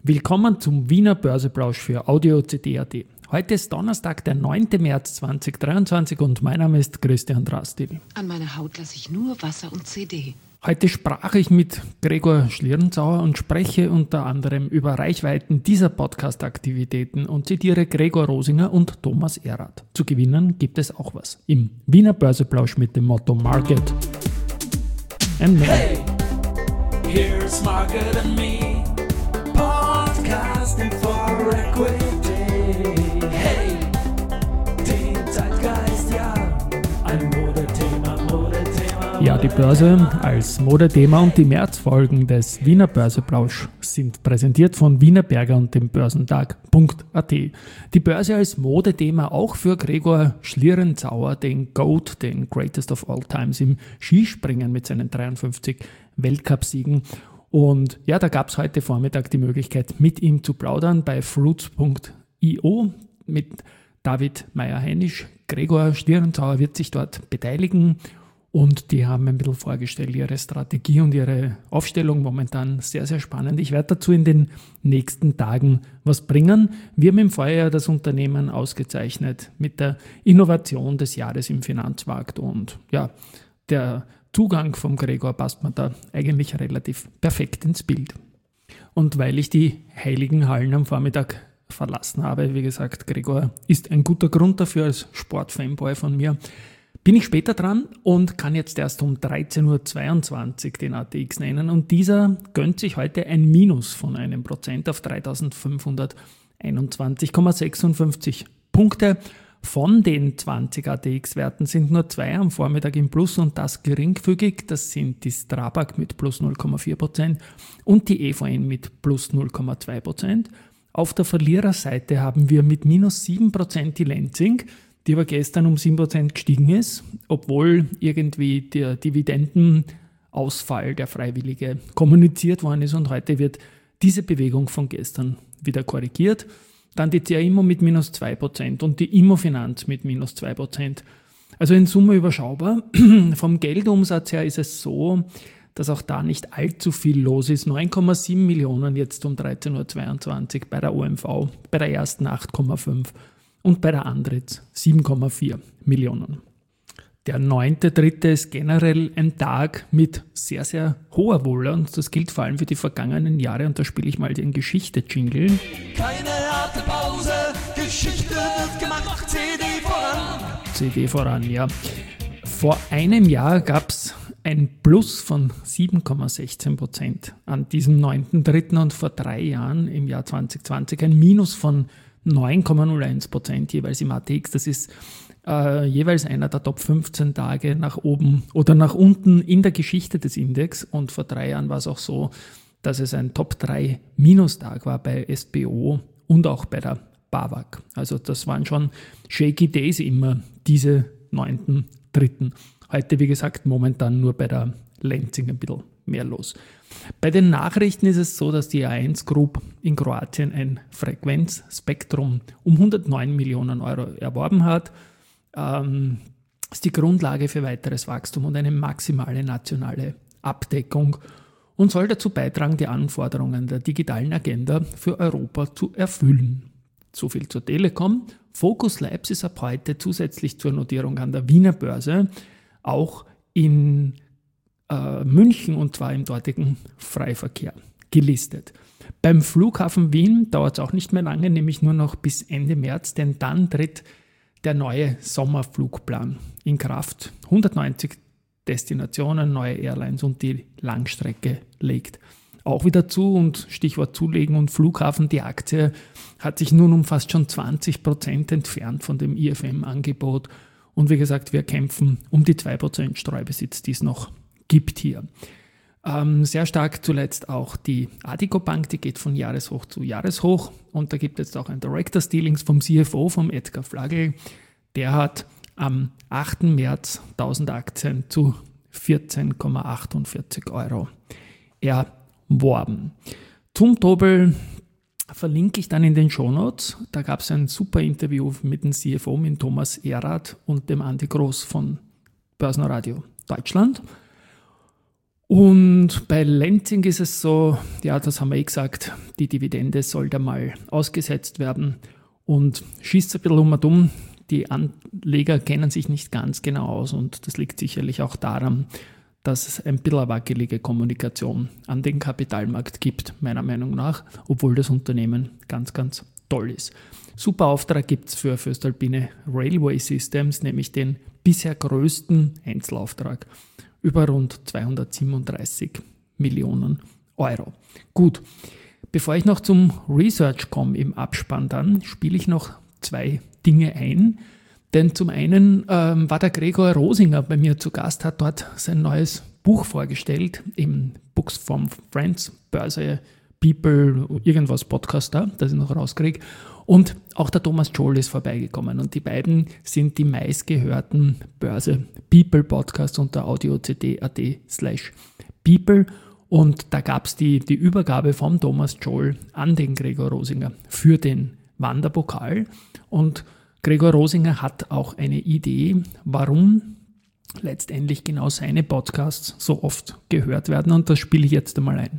Willkommen zum Wiener Börseplausch für Audio CD.at. Heute ist Donnerstag, der 9. März 2023 und mein Name ist Christian Drastil. An meine Haut lasse ich nur Wasser und CD. Heute sprach ich mit Gregor Schlierenzauer und spreche unter anderem über Reichweiten dieser Podcast-Aktivitäten und zitiere Gregor Rosinger und Thomas Erath. Zu gewinnen gibt es auch was im Wiener Börseplausch mit dem Motto Market and Me. Hey, here's Market and Me, podcasting for equity. Hey, den Zeitgeist, ja, ein Modethema. Ja, die Börse als Modethema und die Märzfolgen des Wiener Börseplausch sind präsentiert von Wienerberger und dem Börsentag.at. Die Börse als Modethema auch für Gregor Schlierenzauer, den GOAT, den Greatest of All Times im Skispringen mit seinen 53 Weltcupsiegen. Und ja, da gab es heute Vormittag die Möglichkeit, mit ihm zu plaudern bei fruits.io mit David Meyer-Heinisch. Gregor Schlierenzauer wird sich dort beteiligen. Und die haben ein bisschen vorgestellt, ihre Strategie und ihre Aufstellung momentan sehr, sehr spannend. Ich werde dazu in den nächsten Tagen was bringen. Wir haben im Vorjahr das Unternehmen ausgezeichnet mit der Innovation des Jahres im Finanzmarkt. Und ja, der Zugang vom Gregor passt mir da eigentlich relativ perfekt ins Bild. Und weil ich die heiligen Hallen am Vormittag verlassen habe, wie gesagt, Gregor ist ein guter Grund dafür als Sportfanboy von mir, bin ich später dran und kann jetzt erst um 13.22 Uhr den ATX nennen. Und dieser gönnt sich heute ein Minus von 1% auf 3.521,56 Punkte. Von den 20 ATX-Werten sind nur 2 am Vormittag im Plus und das geringfügig. Das sind die Strabag mit plus 0,4% und die EVN mit plus 0,2%. Auf der Verliererseite haben wir mit minus 7% die Lenzing, die aber gestern um 7% gestiegen ist, obwohl irgendwie der Dividendenausfall, der freiwillige, kommuniziert worden ist und heute wird diese Bewegung von gestern wieder korrigiert. Dann die CA Immo mit minus 2% und die Immofinanz mit minus 2%. Also in Summe überschaubar. Vom Geldumsatz her ist es so, dass auch da nicht allzu viel los ist. 9,7 Millionen jetzt um 13.22 Uhr bei der OMV, bei der ersten 8,5 und bei der Andritz 7,4 Millionen. Der 9.3. ist generell ein Tag mit sehr, sehr hoher Wohle und das gilt vor allem für die vergangenen Jahre und da spiele ich mal den Geschichte-Jingle. Keine harte Pause, Geschichte wird gemacht, CD voran. CD voran, ja. Vor einem Jahr gab es ein Plus von 7,16% an diesem 9.3. und vor 3 Jahren im Jahr 2020 ein Minus von 9,01% jeweils im ATX. Das ist jeweils einer der Top 15 Tage nach oben oder nach unten in der Geschichte des Index. Und vor 3 Jahren war es auch so, dass es ein Top 3 Minustag war bei SBO und auch bei der BAWAG. Also das waren schon shaky days immer, diese 9.3. Heute, wie gesagt, momentan nur bei der Lenzing ein bisschen mehr los. Bei den Nachrichten ist es so, dass die A1 Group in Kroatien ein Frequenzspektrum um 109 Millionen Euro erworben hat. Das ist die Grundlage für weiteres Wachstum und eine maximale nationale Abdeckung und soll dazu beitragen, die Anforderungen der digitalen Agenda für Europa zu erfüllen. So viel zur Telekom. Focus Labs ist ab heute zusätzlich zur Notierung an der Wiener Börse auch in München und zwar im dortigen Freiverkehr gelistet. Beim Flughafen Wien dauert es auch nicht mehr lange, nämlich nur noch bis Ende März, denn dann tritt der neue Sommerflugplan in Kraft. 190 Destinationen, neue Airlines und die Langstrecke legt auch wieder zu und Stichwort Zulegen und Flughafen, die Aktie hat sich nun um fast schon 20% entfernt von dem IFM-Angebot und wie gesagt, wir kämpfen um die 2% Streubesitz, die es noch gibt hier. Sehr stark zuletzt auch die Addiko Bank, die geht von Jahreshoch zu Jahreshoch und da gibt es jetzt auch ein Director's Dealings vom CFO, vom Edgar Flagel. Der hat am 8. März 1000 Aktien zu 14,48 Euro erworben. Zum Tobel verlinke ich dann in den Shownotes. Da gab es ein super Interview mit dem CFO, mit Thomas Erath und dem Andi Groß von Börsenradio Deutschland. Und bei Lenzing ist es so, ja, das haben wir gesagt, die Dividende soll da mal ausgesetzt werden und schießt ein bisschen um und um. Die Anleger kennen sich nicht ganz genau aus und das liegt sicherlich auch daran, dass es ein bisschen wackelige Kommunikation an den Kapitalmarkt gibt, meiner Meinung nach, obwohl das Unternehmen ganz, ganz toll ist. Super Auftrag gibt es für Voestalpine Railway Systems, nämlich den bisher größten Einzelauftrag über rund 237 Millionen Euro. Gut, bevor ich noch zum Research komme im Abspann, dann spiele ich noch 2 Dinge ein. Denn zum einen war der Gregor Rosinger bei mir zu Gast, hat dort sein neues Buch vorgestellt im Books from Friends, Börse, People, irgendwas Podcast da, das ich noch rauskriege. Und auch der Thomas Joel ist vorbeigekommen. Und die beiden sind die meistgehörten Börse People Podcasts unter audiocd.at/people. Und da gab es die Übergabe vom Thomas Joel an den Gregor Rosinger für den Wanderpokal. Und Gregor Rosinger hat auch eine Idee, warum letztendlich genau seine Podcasts so oft gehört werden. Und das spiele ich jetzt einmal ein.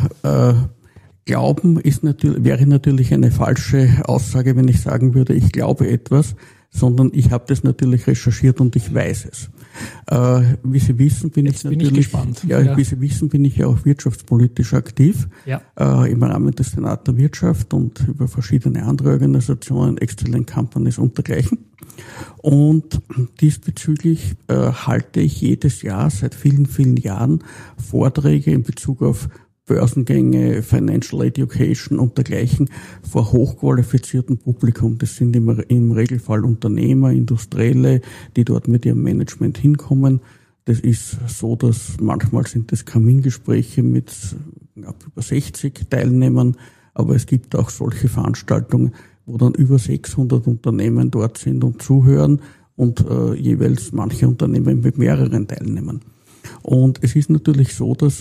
Glauben wäre natürlich eine falsche Aussage, wenn ich sagen würde, ich glaube etwas, sondern ich habe das natürlich recherchiert und ich weiß es. Wie Sie wissen, bin ich gespannt. Wie Sie wissen, bin ich ja auch wirtschaftspolitisch aktiv, im Rahmen des Senat der Wirtschaft und über verschiedene andere Organisationen, Excellent Companies und dergleichen. Und diesbezüglich halte ich jedes Jahr seit vielen, vielen Jahren Vorträge in Bezug auf Börsengänge, Financial Education und dergleichen vor hochqualifiziertem Publikum. Das sind im Regelfall Unternehmer, Industrielle, die dort mit ihrem Management hinkommen. Das ist so, dass manchmal sind das Kamingespräche mit über 60 Teilnehmern, aber es gibt auch solche Veranstaltungen, wo dann über 600 Unternehmen dort sind und zuhören und jeweils manche Unternehmen mit mehreren Teilnehmern. Und es ist natürlich so, dass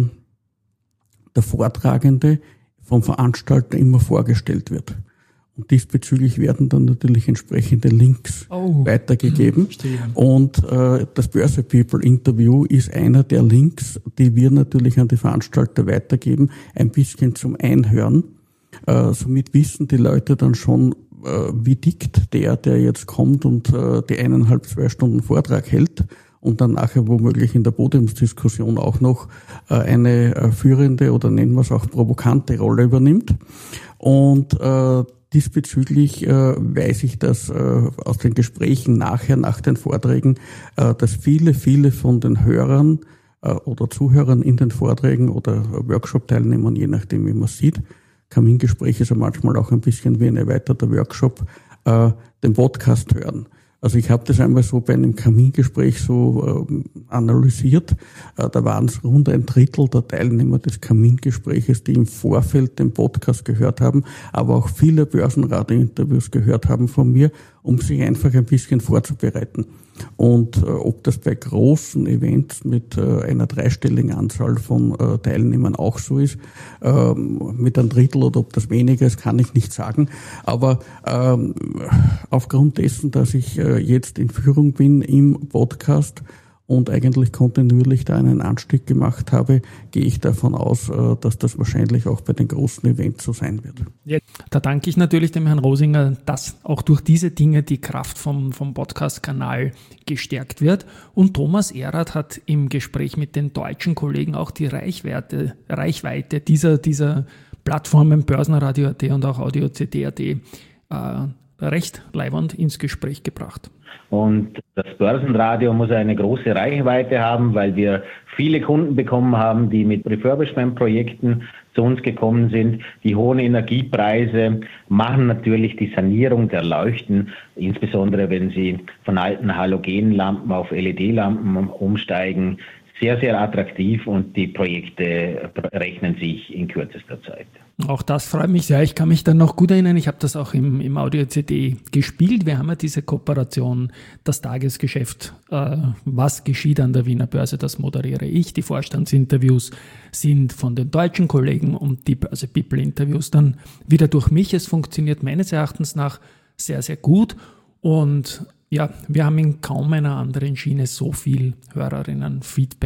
der Vortragende vom Veranstalter immer vorgestellt wird. Und diesbezüglich werden dann natürlich entsprechende Links weitergegeben. Und das Börse People Interview ist einer der Links, die wir natürlich an die Veranstalter weitergeben, ein bisschen zum Einhören. Somit wissen die Leute dann schon, wie tickt der jetzt kommt und die 1,5-2 Stunden Vortrag hält. Und dann nachher womöglich in der Podiumsdiskussion auch noch eine führende oder nennen wir es auch provokante Rolle übernimmt. Und diesbezüglich weiß ich, dass aus den Gesprächen nachher, nach den Vorträgen, dass viele von den Hörern oder Zuhörern in den Vorträgen oder Workshop-Teilnehmern, je nachdem wie man sieht, Kamingespräch ist ja manchmal auch ein bisschen wie ein erweiterter Workshop, den Podcast hören. Also ich habe das einmal so bei einem Kamingespräch so analysiert. Da waren es rund 1/3 der Teilnehmer des Kamingespräches, die im Vorfeld den Podcast gehört haben, aber auch viele Börsenradio-Interviews gehört haben von mir, um sich einfach ein bisschen vorzubereiten. Und ob das bei großen Events mit einer 3-stelligen Anzahl von Teilnehmern auch so ist, mit 1/3 oder ob das weniger ist, kann ich nicht sagen. Aber aufgrund dessen, dass ich jetzt in Führung bin im Podcast und eigentlich kontinuierlich da einen Anstieg gemacht habe, gehe ich davon aus, dass das wahrscheinlich auch bei den großen Events so sein wird. Ja, da danke ich natürlich dem Herrn Rosinger, dass auch durch diese Dinge die Kraft vom Podcast-Kanal gestärkt wird. Und Thomas Erath hat im Gespräch mit den deutschen Kollegen auch die Reichweite dieser Plattformen Börsenradio.at und auch audiocd.at recht leiwand ins Gespräch gebracht. Und das Börsenradio muss eine große Reichweite haben, weil wir viele Kunden bekommen haben, die mit Refurbishment-Projekten zu uns gekommen sind. Die hohen Energiepreise machen natürlich die Sanierung der Leuchten, insbesondere wenn sie von alten Halogenlampen auf LED-Lampen umsteigen, sehr, sehr attraktiv und die Projekte rechnen sich in kürzester Zeit. Auch das freut mich sehr. Ich kann mich dann noch gut erinnern, ich habe das auch im Audio-CD gespielt. Wir haben ja diese Kooperation, das Tagesgeschäft, was geschieht an der Wiener Börse, das moderiere ich. Die Vorstandsinterviews sind von den deutschen Kollegen und die Börse People Interviews dann wieder durch mich. Es funktioniert meines Erachtens nach sehr, sehr gut. Und ja, wir haben in kaum einer anderen Schiene so viel Hörerinnen-Feedback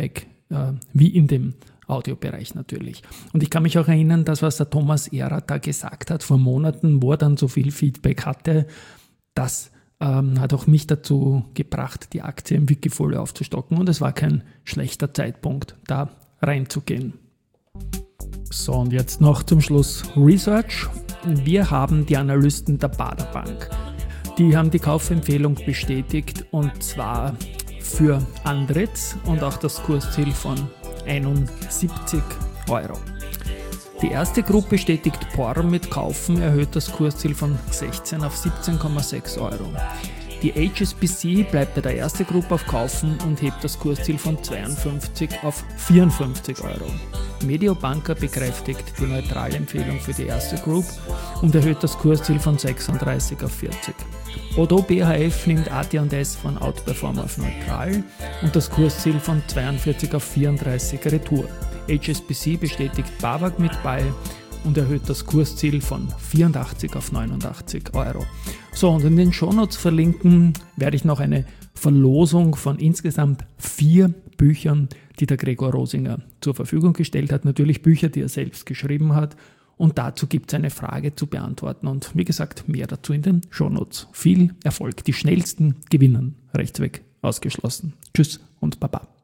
wie in dem Audiobereich natürlich. Und ich kann mich auch erinnern, das, was der Thomas Ehrer da gesagt hat vor Monaten, wo er dann so viel Feedback hatte, das hat auch mich dazu gebracht, die Aktie im Wikifolio aufzustocken, und es war kein schlechter Zeitpunkt, da reinzugehen. So, und jetzt noch zum Schluss Research. Wir haben die Analysten der Baader Bank. Die haben die Kaufempfehlung bestätigt, und zwar für Andritz und auch das Kursziel von 71 €. Die erste Gruppe bestätigt POR mit Kaufen, erhöht das Kursziel von 16 auf 17,6 €. Die HSBC bleibt bei der ersten Gruppe auf Kaufen und hebt das Kursziel von 52 auf 54 €. Mediobanca bekräftigt die neutrale Empfehlung für die erste Group und erhöht das Kursziel von 36 auf 40. Odo BHF nimmt AT&S von Outperform auf neutral und das Kursziel von 42 auf 34 retour. HSBC bestätigt BAWAG mit Buy und erhöht das Kursziel von 84 auf 89 €. So, und in den Shownotes verlinken werde ich noch eine Verlosung von insgesamt 4 Büchern, die der Gregor Rosinger zur Verfügung gestellt hat. Natürlich Bücher, die er selbst geschrieben hat. Und dazu gibt es eine Frage zu beantworten. Und wie gesagt, mehr dazu in den Shownotes. Viel Erfolg. Die schnellsten gewinnen. Rechtsweg ausgeschlossen. Tschüss und Baba.